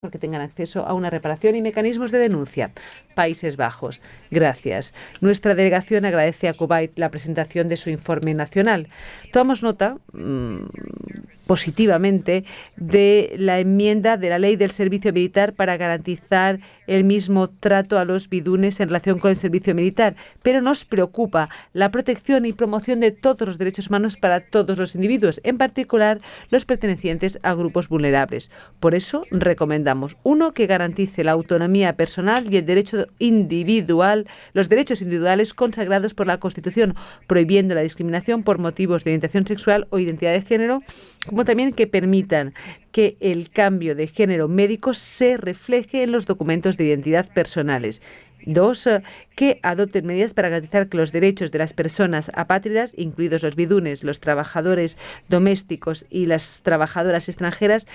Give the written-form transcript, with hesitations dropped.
porque tengan acceso a una reparación y mecanismos de denuncia. Países Bajos. Gracias. Nuestra delegación agradece a Kuwait la presentación de su informe nacional. Tomamos nota positivamente de la enmienda de la ley del servicio militar para garantizar el mismo trato a los bidunes en relación con el servicio militar, pero nos preocupa la protección y promoción de todos los derechos humanos para todos los individuos, en particular los pertenecientes a grupos vulnerables. Por eso recomendamos, uno, que garantice la autonomía personal y el derecho individual, los derechos individuales consagrados por la Constitución, prohibiendo la discriminación por motivos de orientación sexual o identidad de género, como también que permitan que el cambio de género médico se refleje en los documentos de identidad personales. Dos, que adopten medidas para garantizar que los derechos de las personas apátridas, incluidos los bidunes, los trabajadores domésticos y las trabajadoras extranjeras,